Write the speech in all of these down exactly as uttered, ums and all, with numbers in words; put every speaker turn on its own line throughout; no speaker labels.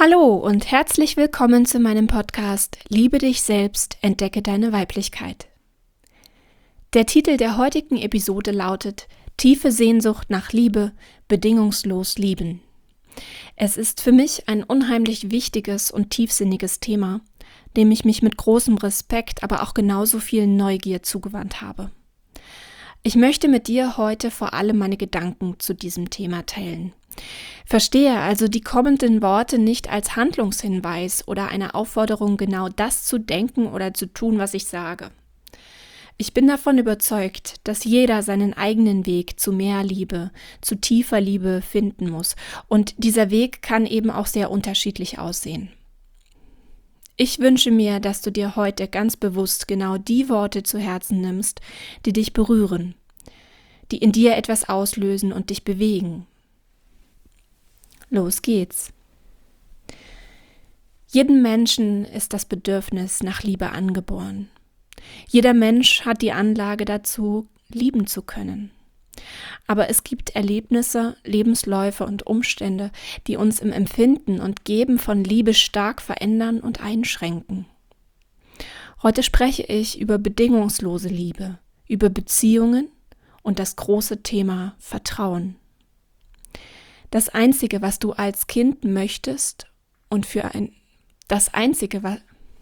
Hallo und herzlich willkommen zu meinem Podcast Liebe dich selbst, entdecke deine Weiblichkeit. Der Titel der heutigen Episode lautet Tiefe Sehnsucht nach Liebe, bedingungslos lieben. Es ist für mich ein unheimlich wichtiges und tiefsinniges Thema, dem ich mich mit großem Respekt, aber auch genauso viel Neugier zugewandt habe. Ich möchte mit dir heute vor allem meine Gedanken zu diesem Thema teilen. Verstehe also die kommenden Worte nicht als Handlungshinweis oder eine Aufforderung, genau das zu denken oder zu tun, was ich sage. Ich bin davon überzeugt, dass jeder seinen eigenen Weg zu mehr Liebe, zu tiefer Liebe finden muss. Und dieser Weg kann eben auch sehr unterschiedlich aussehen. Ich wünsche mir, dass du dir heute ganz bewusst genau die Worte zu Herzen nimmst, die dich berühren, die in dir etwas auslösen und dich bewegen. Los geht's. Jedem Menschen ist das Bedürfnis nach Liebe angeboren. Jeder Mensch hat die Anlage dazu, lieben zu können. Aber es gibt Erlebnisse, Lebensläufe und Umstände, die uns im Empfinden und Geben von Liebe stark verändern und einschränken. Heute spreche ich über bedingungslose Liebe, über Beziehungen und das große Thema Vertrauen. Das Einzige, was du als Kind möchtest und für ein das Einzige, was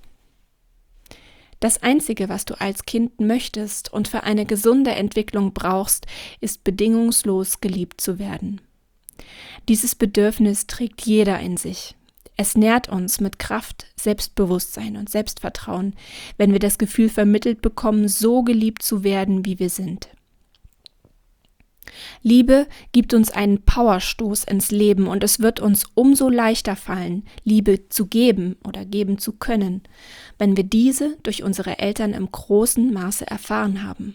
das Einzige, was du als Kind möchtest und für eine gesunde Entwicklung brauchst, ist bedingungslos geliebt zu werden. Dieses Bedürfnis trägt jeder in sich. Es nährt uns mit Kraft, Selbstbewusstsein und Selbstvertrauen, wenn wir das Gefühl vermittelt bekommen, so geliebt zu werden, wie wir sind. Liebe gibt uns einen Powerstoß ins Leben und es wird uns umso leichter fallen, Liebe zu geben oder geben zu können, wenn wir diese durch unsere Eltern im großen Maße erfahren haben.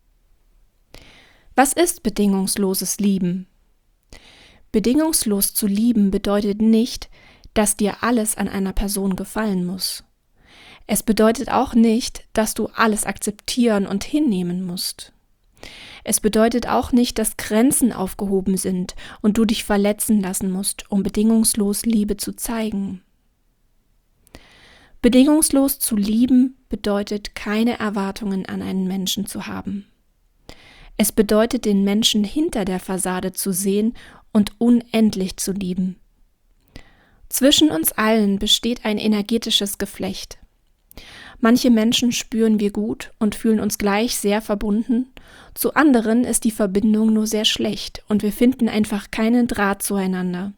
Was ist bedingungsloses Lieben? Bedingungslos zu lieben bedeutet nicht, dass dir alles an einer Person gefallen muss. Es bedeutet auch nicht, dass du alles akzeptieren und hinnehmen musst. Es bedeutet auch nicht, dass Grenzen aufgehoben sind und du dich verletzen lassen musst, um bedingungslos Liebe zu zeigen. Bedingungslos zu lieben bedeutet, keine Erwartungen an einen Menschen zu haben. Es bedeutet, den Menschen hinter der Fassade zu sehen und unendlich zu lieben. Zwischen uns allen besteht ein energetisches Geflecht. Manche Menschen spüren wir gut und fühlen uns gleich sehr verbunden, zu anderen ist die Verbindung nur sehr schlecht und wir finden einfach keinen Draht zueinander.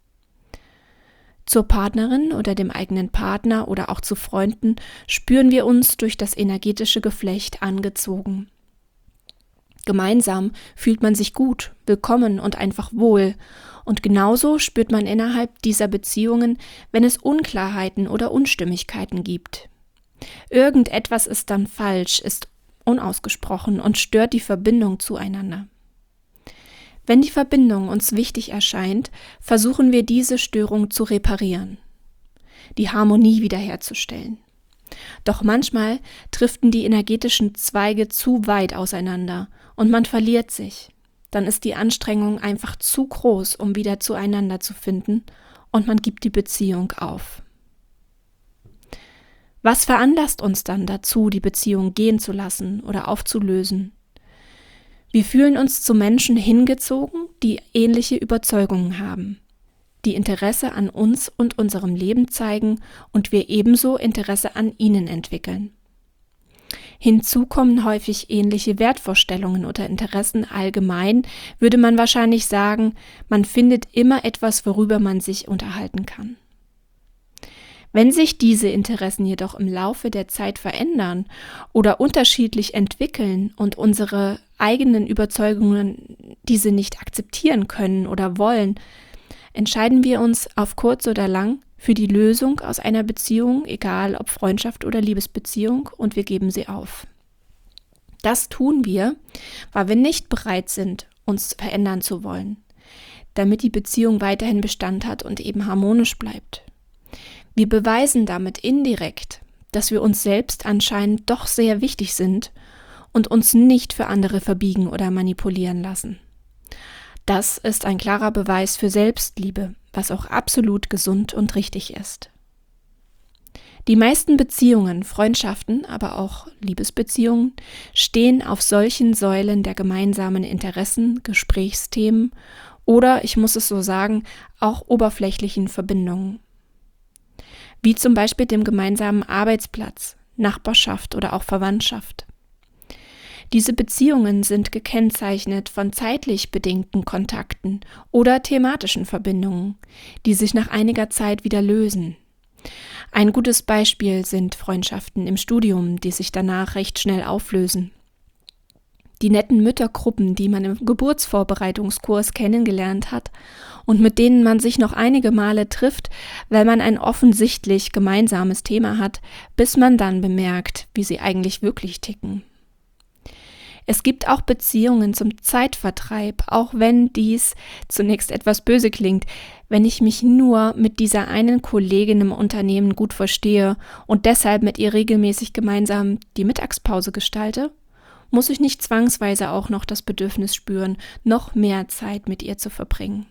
Zur Partnerin oder dem eigenen Partner oder auch zu Freunden spüren wir uns durch das energetische Geflecht angezogen. Gemeinsam fühlt man sich gut, willkommen und einfach wohl und genauso spürt man innerhalb dieser Beziehungen, wenn es Unklarheiten oder Unstimmigkeiten gibt. Irgendetwas ist dann falsch, ist unausgesprochen und stört die Verbindung zueinander. Wenn die Verbindung uns wichtig erscheint, versuchen wir diese Störung zu reparieren, die Harmonie wiederherzustellen. Doch manchmal driften die energetischen Zweige zu weit auseinander und man verliert sich. Dann ist die Anstrengung einfach zu groß, um wieder zueinander zu finden und man gibt die Beziehung auf. Was veranlasst uns dann dazu, die Beziehung gehen zu lassen oder aufzulösen? Wir fühlen uns zu Menschen hingezogen, die ähnliche Überzeugungen haben, die Interesse an uns und unserem Leben zeigen und wir ebenso Interesse an ihnen entwickeln. Hinzu kommen häufig ähnliche Wertvorstellungen oder Interessen allgemein, würde man wahrscheinlich sagen, man findet immer etwas, worüber man sich unterhalten kann. Wenn sich diese Interessen jedoch im Laufe der Zeit verändern oder unterschiedlich entwickeln und unsere eigenen Überzeugungen diese nicht akzeptieren können oder wollen, entscheiden wir uns auf kurz oder lang für die Lösung aus einer Beziehung, egal ob Freundschaft oder Liebesbeziehung, und wir geben sie auf. Das tun wir, weil wir nicht bereit sind, uns verändern zu wollen, damit die Beziehung weiterhin Bestand hat und eben harmonisch bleibt. Wir beweisen damit indirekt, dass wir uns selbst anscheinend doch sehr wichtig sind und uns nicht für andere verbiegen oder manipulieren lassen. Das ist ein klarer Beweis für Selbstliebe, was auch absolut gesund und richtig ist. Die meisten Beziehungen, Freundschaften, aber auch Liebesbeziehungen stehen auf solchen Säulen der gemeinsamen Interessen, Gesprächsthemen oder, ich muss es so sagen, auch oberflächlichen Verbindungen. Wie zum Beispiel dem gemeinsamen Arbeitsplatz, Nachbarschaft oder auch Verwandtschaft. Diese Beziehungen sind gekennzeichnet von zeitlich bedingten Kontakten oder thematischen Verbindungen, die sich nach einiger Zeit wieder lösen. Ein gutes Beispiel sind Freundschaften im Studium, die sich danach recht schnell auflösen. Die netten Müttergruppen, die man im Geburtsvorbereitungskurs kennengelernt hat und mit denen man sich noch einige Male trifft, weil man ein offensichtlich gemeinsames Thema hat, bis man dann bemerkt, wie sie eigentlich wirklich ticken. Es gibt auch Beziehungen zum Zeitvertreib, auch wenn dies zunächst etwas böse klingt. Wenn ich mich nur mit dieser einen Kollegin im Unternehmen gut verstehe und deshalb mit ihr regelmäßig gemeinsam die Mittagspause gestalte, muss ich nicht zwangsweise auch noch das Bedürfnis spüren, noch mehr Zeit mit ihr zu verbringen.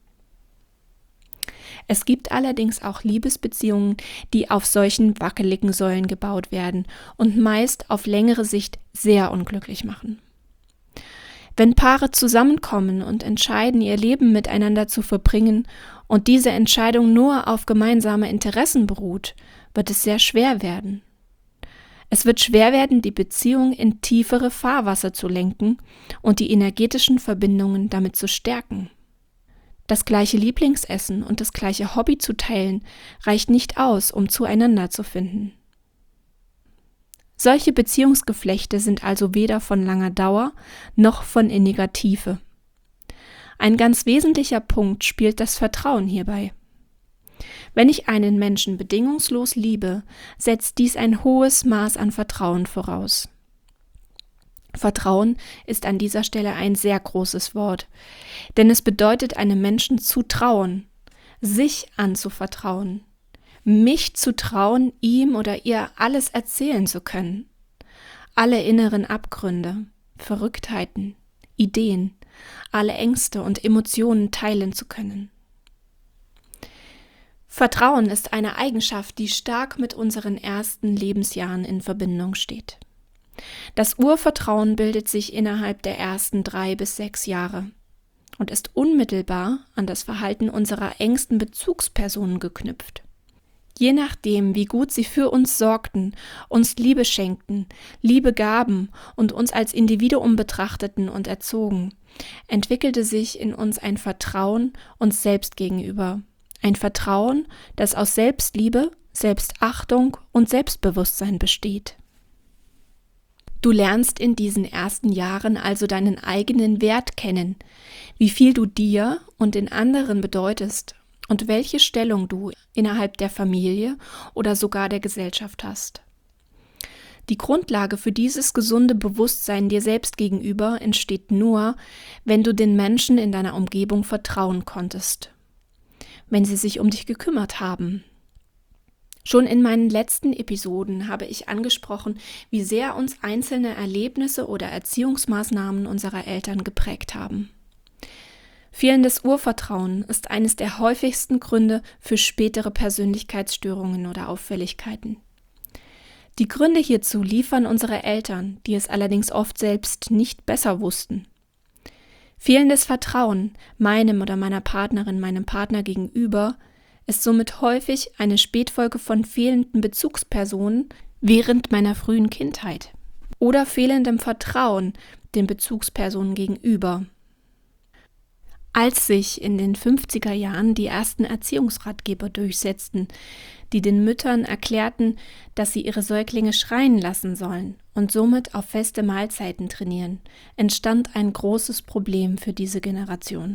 Es gibt allerdings auch Liebesbeziehungen, die auf solchen wackeligen Säulen gebaut werden und meist auf längere Sicht sehr unglücklich machen. Wenn Paare zusammenkommen und entscheiden, ihr Leben miteinander zu verbringen und diese Entscheidung nur auf gemeinsame Interessen beruht, wird es sehr schwer werden. Es wird schwer werden, die Beziehung in tiefere Fahrwasser zu lenken und die energetischen Verbindungen damit zu stärken. Das gleiche Lieblingsessen und das gleiche Hobby zu teilen, reicht nicht aus, um zueinander zu finden. Solche Beziehungsgeflechte sind also weder von langer Dauer noch von inniger Tiefe. Ein ganz wesentlicher Punkt spielt das Vertrauen hierbei. Wenn ich einen Menschen bedingungslos liebe, setzt dies ein hohes Maß an Vertrauen voraus. Vertrauen ist an dieser Stelle ein sehr großes Wort, denn es bedeutet, einem Menschen zu trauen, sich anzuvertrauen, mich zu trauen, ihm oder ihr alles erzählen zu können, alle inneren Abgründe, Verrücktheiten, Ideen, alle Ängste und Emotionen teilen zu können. Vertrauen ist eine Eigenschaft, die stark mit unseren ersten Lebensjahren in Verbindung steht. Das Urvertrauen bildet sich innerhalb der ersten drei bis sechs Jahre und ist unmittelbar an das Verhalten unserer engsten Bezugspersonen geknüpft. Je nachdem, wie gut sie für uns sorgten, uns Liebe schenkten, Liebe gaben und uns als Individuum betrachteten und erzogen, entwickelte sich in uns ein Vertrauen uns selbst gegenüber. Ein Vertrauen, das aus Selbstliebe, Selbstachtung und Selbstbewusstsein besteht. Du lernst in diesen ersten Jahren also deinen eigenen Wert kennen, wie viel du dir und den anderen bedeutest und welche Stellung du innerhalb der Familie oder sogar der Gesellschaft hast. Die Grundlage für dieses gesunde Bewusstsein dir selbst gegenüber entsteht nur, wenn du den Menschen in deiner Umgebung vertrauen konntest, wenn sie sich um dich gekümmert haben. Schon in meinen letzten Episoden habe ich angesprochen, wie sehr uns einzelne Erlebnisse oder Erziehungsmaßnahmen unserer Eltern geprägt haben. Fehlendes Urvertrauen ist eines der häufigsten Gründe für spätere Persönlichkeitsstörungen oder Auffälligkeiten. Die Gründe hierzu liefern unsere Eltern, die es allerdings oft selbst nicht besser wussten. Fehlendes Vertrauen meinem oder meiner Partnerin, meinem Partner gegenüber ist somit häufig eine Spätfolge von fehlenden Bezugspersonen während meiner frühen Kindheit oder fehlendem Vertrauen den Bezugspersonen gegenüber. Als sich in den fünfziger Jahren die ersten Erziehungsratgeber durchsetzten, die den Müttern erklärten, dass sie ihre Säuglinge schreien lassen sollen und somit auf feste Mahlzeiten trainieren, entstand ein großes Problem für diese Generation.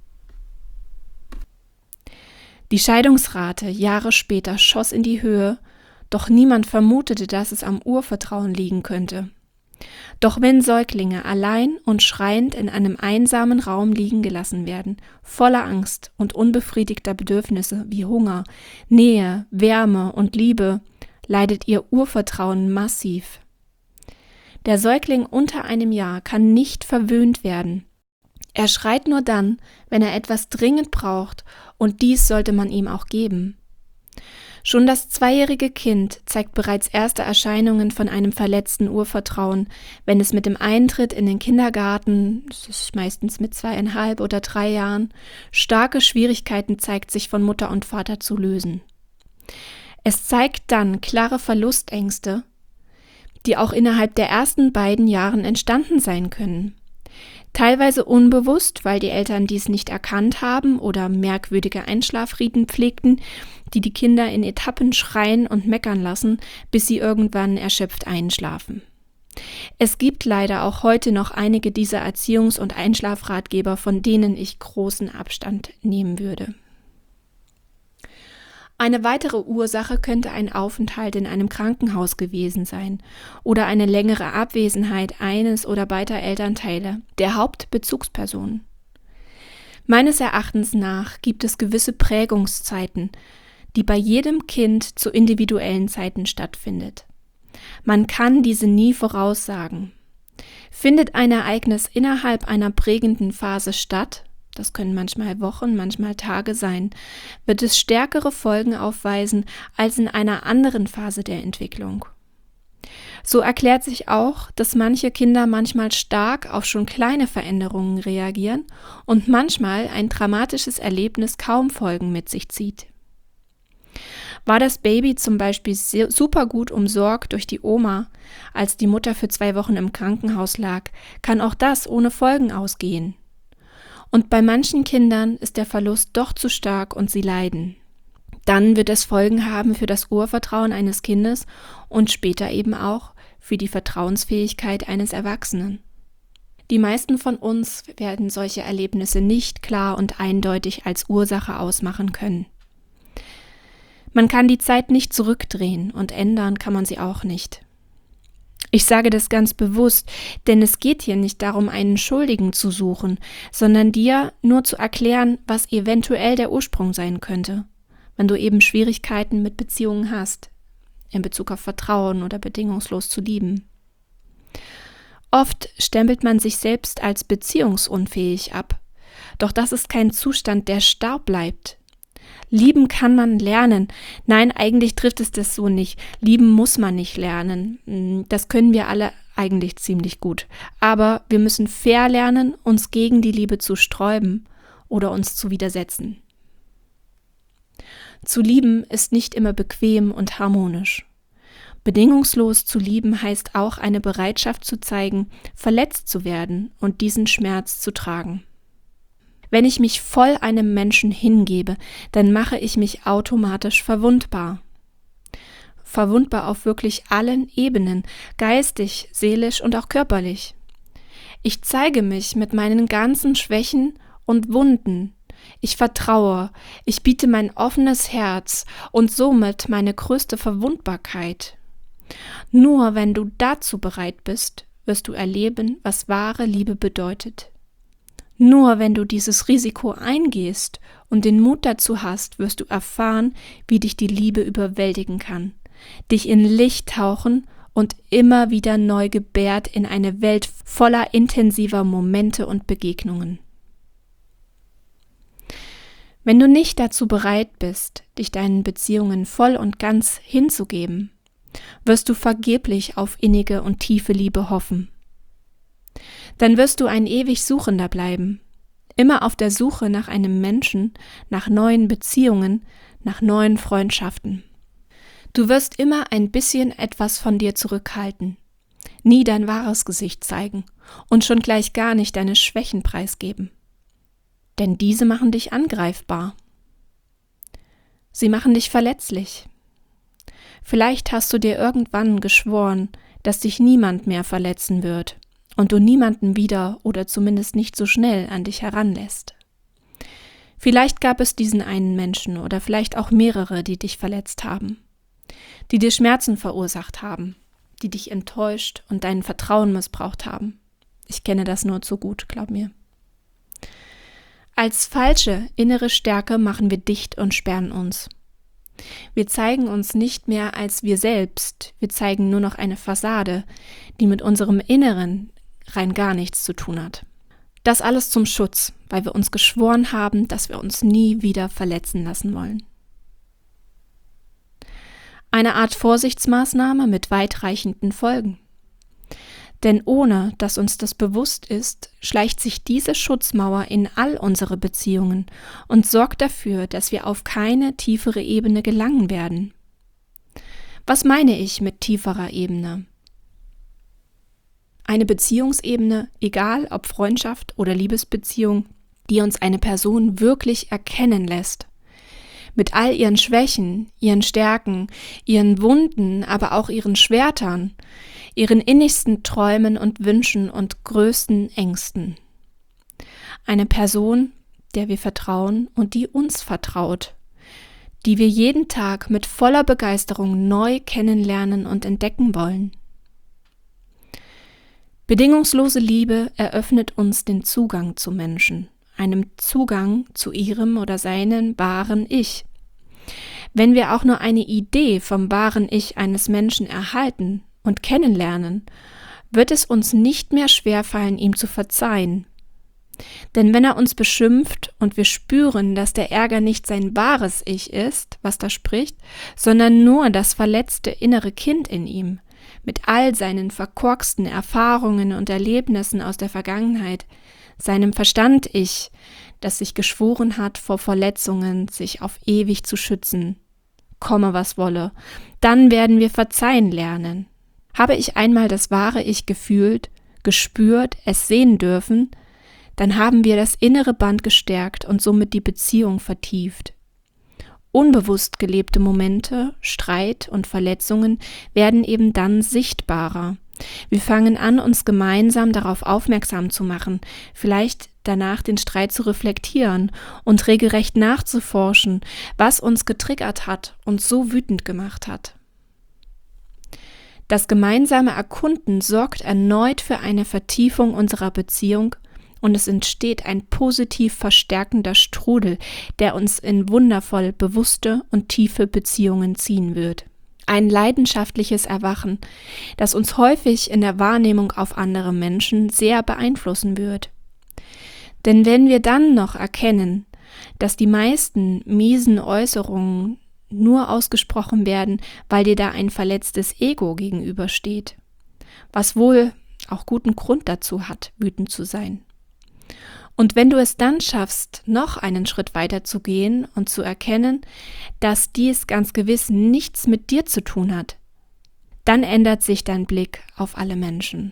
Die Scheidungsrate Jahre später schoss in die Höhe, doch niemand vermutete, dass es am Urvertrauen liegen könnte. Doch wenn Säuglinge allein und schreiend in einem einsamen Raum liegen gelassen werden, voller Angst und unbefriedigter Bedürfnisse wie Hunger, Nähe, Wärme und Liebe, leidet ihr Urvertrauen massiv. Der Säugling unter einem Jahr kann nicht verwöhnt werden. Er schreit nur dann, wenn er etwas dringend braucht, und dies sollte man ihm auch geben. Schon das zweijährige Kind zeigt bereits erste Erscheinungen von einem verletzten Urvertrauen, wenn es mit dem Eintritt in den Kindergarten, das ist meistens mit zweieinhalb oder drei Jahren, starke Schwierigkeiten zeigt, sich von Mutter und Vater zu lösen. Es zeigt dann klare Verlustängste, die auch innerhalb der ersten beiden Jahren entstanden sein können. Teilweise unbewusst, weil die Eltern dies nicht erkannt haben oder merkwürdige Einschlafriten pflegten, die die Kinder in Etappen schreien und meckern lassen, bis sie irgendwann erschöpft einschlafen. Es gibt leider auch heute noch einige dieser Erziehungs- und Einschlafratgeber, von denen ich großen Abstand nehmen würde. Eine weitere Ursache könnte ein Aufenthalt in einem Krankenhaus gewesen sein oder eine längere Abwesenheit eines oder beider Elternteile, der Hauptbezugsperson. Meines Erachtens nach gibt es gewisse Prägungszeiten, die bei jedem Kind zu individuellen Zeiten stattfindet. Man kann diese nie voraussagen. Findet ein Ereignis innerhalb einer prägenden Phase statt, das können manchmal Wochen, manchmal Tage sein, wird es stärkere Folgen aufweisen als in einer anderen Phase der Entwicklung. So erklärt sich auch, dass manche Kinder manchmal stark auf schon kleine Veränderungen reagieren und manchmal ein dramatisches Erlebnis kaum Folgen mit sich zieht. War das Baby zum Beispiel super gut umsorgt durch die Oma, als die Mutter für zwei Wochen im Krankenhaus lag, kann auch das ohne Folgen ausgehen. Und bei manchen Kindern ist der Verlust doch zu stark und sie leiden. Dann wird es Folgen haben für das Urvertrauen eines Kindes und später eben auch für die Vertrauensfähigkeit eines Erwachsenen. Die meisten von uns werden solche Erlebnisse nicht klar und eindeutig als Ursache ausmachen können. Man kann die Zeit nicht zurückdrehen und ändern kann man sie auch nicht. Ich sage das ganz bewusst, denn es geht hier nicht darum, einen Schuldigen zu suchen, sondern dir nur zu erklären, was eventuell der Ursprung sein könnte, wenn du eben Schwierigkeiten mit Beziehungen hast, in Bezug auf Vertrauen oder bedingungslos zu lieben. Oft stempelt man sich selbst als beziehungsunfähig ab, doch das ist kein Zustand, der starr bleibt. Lieben kann man lernen. Nein, eigentlich trifft es das so nicht. Lieben muss man nicht lernen. Das können wir alle eigentlich ziemlich gut. Aber wir müssen fair lernen, uns gegen die Liebe zu sträuben oder uns zu widersetzen. Zu lieben ist nicht immer bequem und harmonisch. Bedingungslos zu lieben heißt auch eine Bereitschaft zu zeigen, verletzt zu werden und diesen Schmerz zu tragen. Wenn ich mich voll einem Menschen hingebe, dann mache ich mich automatisch verwundbar. Verwundbar auf wirklich allen Ebenen, geistig, seelisch und auch körperlich. Ich zeige mich mit meinen ganzen Schwächen und Wunden. Ich vertraue, ich biete mein offenes Herz und somit meine größte Verwundbarkeit. Nur wenn du dazu bereit bist, wirst du erleben, was wahre Liebe bedeutet. Nur wenn du dieses Risiko eingehst und den Mut dazu hast, wirst du erfahren, wie dich die Liebe überwältigen kann, dich in Licht tauchen und immer wieder neu gebärt in eine Welt voller intensiver Momente und Begegnungen. Wenn du nicht dazu bereit bist, dich deinen Beziehungen voll und ganz hinzugeben, wirst du vergeblich auf innige und tiefe Liebe hoffen. Dann wirst du ein ewig Suchender bleiben, immer auf der Suche nach einem Menschen, nach neuen Beziehungen, nach neuen Freundschaften. Du wirst immer ein bisschen etwas von dir zurückhalten, nie dein wahres Gesicht zeigen und schon gleich gar nicht deine Schwächen preisgeben. Denn diese machen dich angreifbar. Sie machen dich verletzlich. Vielleicht hast du dir irgendwann geschworen, dass dich niemand mehr verletzen wird und du niemanden wieder oder zumindest nicht so schnell an dich heranlässt. Vielleicht gab es diesen einen Menschen oder vielleicht auch mehrere, die dich verletzt haben, die dir Schmerzen verursacht haben, die dich enttäuscht und dein Vertrauen missbraucht haben. Ich kenne das nur zu gut, glaub mir. Als falsche innere Stärke machen wir dicht und sperren uns. Wir zeigen uns nicht mehr als wir selbst, wir zeigen nur noch eine Fassade, die mit unserem Inneren rein gar nichts zu tun hat. Das alles zum Schutz, weil wir uns geschworen haben, dass wir uns nie wieder verletzen lassen wollen. Eine Art Vorsichtsmaßnahme mit weitreichenden Folgen. Denn ohne, dass uns das bewusst ist, schleicht sich diese Schutzmauer in all unsere Beziehungen und sorgt dafür, dass wir auf keine tiefere Ebene gelangen werden. Was meine ich mit tieferer Ebene? Eine Beziehungsebene, egal ob Freundschaft oder Liebesbeziehung, die uns eine Person wirklich erkennen lässt. Mit all ihren Schwächen, ihren Stärken, ihren Wunden, aber auch ihren Schwertern, ihren innigsten Träumen und Wünschen und größten Ängsten. Eine Person, der wir vertrauen und die uns vertraut, die wir jeden Tag mit voller Begeisterung neu kennenlernen und entdecken wollen. Bedingungslose Liebe eröffnet uns den Zugang zu Menschen, einem Zugang zu ihrem oder seinem wahren Ich. Wenn wir auch nur eine Idee vom wahren Ich eines Menschen erhalten und kennenlernen, wird es uns nicht mehr schwerfallen, ihm zu verzeihen. Denn wenn er uns beschimpft und wir spüren, dass der Ärger nicht sein wahres Ich ist, was da spricht, sondern nur das verletzte innere Kind in ihm, mit all seinen verkorksten Erfahrungen und Erlebnissen aus der Vergangenheit, seinem Verstand-Ich, das sich geschworen hat, vor Verletzungen sich auf ewig zu schützen, komme was wolle, dann werden wir verzeihen lernen. Habe ich einmal das wahre Ich gefühlt, gespürt, es sehen dürfen, dann haben wir das innere Band gestärkt und somit die Beziehung vertieft. Unbewusst gelebte Momente, Streit und Verletzungen werden eben dann sichtbarer. Wir fangen an, uns gemeinsam darauf aufmerksam zu machen, vielleicht danach den Streit zu reflektieren und regelrecht nachzuforschen, was uns getriggert hat und so wütend gemacht hat. Das gemeinsame Erkunden sorgt erneut für eine Vertiefung unserer Beziehung und es entsteht ein positiv verstärkender Strudel, der uns in wundervoll bewusste und tiefe Beziehungen ziehen wird. Ein leidenschaftliches Erwachen, das uns häufig in der Wahrnehmung auf andere Menschen sehr beeinflussen wird. Denn wenn wir dann noch erkennen, dass die meisten miesen Äußerungen nur ausgesprochen werden, weil dir da ein verletztes Ego gegenübersteht, was wohl auch guten Grund dazu hat, wütend zu sein. Und wenn du es dann schaffst, noch einen Schritt weiter zu gehen und zu erkennen, dass dies ganz gewiss nichts mit dir zu tun hat, dann ändert sich dein Blick auf alle Menschen.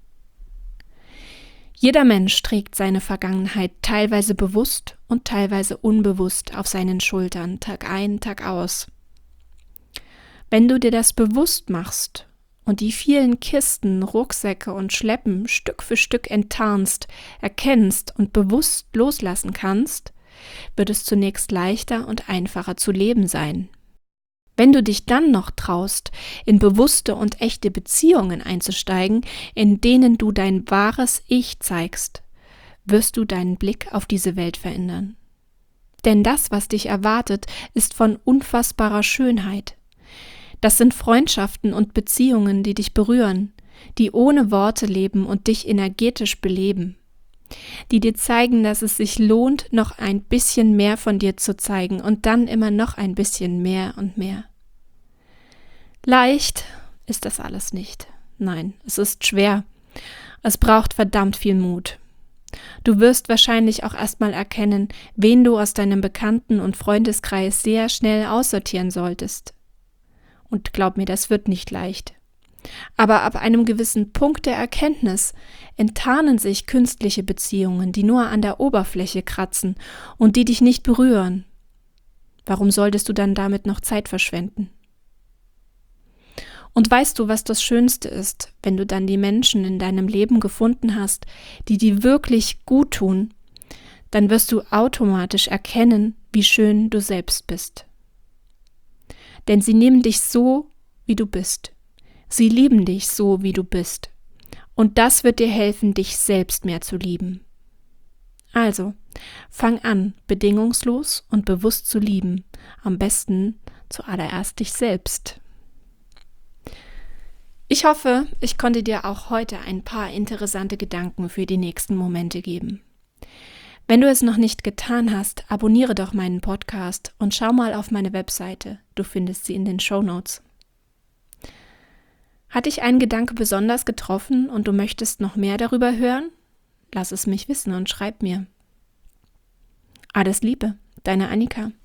Jeder Mensch trägt seine Vergangenheit teilweise bewusst und teilweise unbewusst auf seinen Schultern, Tag ein, Tag aus. Wenn du dir das bewusst machst und die vielen Kisten, Rucksäcke und Schleppen Stück für Stück enttarnst, erkennst und bewusst loslassen kannst, wird es zunächst leichter und einfacher zu leben sein. Wenn du dich dann noch traust, in bewusste und echte Beziehungen einzusteigen, in denen du dein wahres Ich zeigst, wirst du deinen Blick auf diese Welt verändern. Denn das, was dich erwartet, ist von unfassbarer Schönheit. Das sind Freundschaften und Beziehungen, die dich berühren, die ohne Worte leben und dich energetisch beleben, die dir zeigen, dass es sich lohnt, noch ein bisschen mehr von dir zu zeigen und dann immer noch ein bisschen mehr und mehr. Leicht ist das alles nicht. Nein, es ist schwer. Es braucht verdammt viel Mut. Du wirst wahrscheinlich auch erstmal erkennen, wen du aus deinem Bekannten- und Freundeskreis sehr schnell aussortieren solltest. Und glaub mir, das wird nicht leicht. Aber ab einem gewissen Punkt der Erkenntnis enttarnen sich künstliche Beziehungen, die nur an der Oberfläche kratzen und die dich nicht berühren. Warum solltest du dann damit noch Zeit verschwenden? Und weißt du, was das Schönste ist, wenn du dann die Menschen in deinem Leben gefunden hast, die dir wirklich gut tun, dann wirst du automatisch erkennen, wie schön du selbst bist. Denn sie nehmen dich so, wie du bist. Sie lieben dich so, wie du bist. Und das wird dir helfen, dich selbst mehr zu lieben. Also, fang an, bedingungslos und bewusst zu lieben. Am besten zuallererst dich selbst. Ich hoffe, ich konnte dir auch heute ein paar interessante Gedanken für die nächsten Momente geben. Wenn du es noch nicht getan hast, abonniere doch meinen Podcast und schau mal auf meine Webseite. Du findest sie in den Shownotes. Hat dich ein Gedanke besonders getroffen und du möchtest noch mehr darüber hören? Lass es mich wissen und schreib mir. Alles Liebe, deine Annika.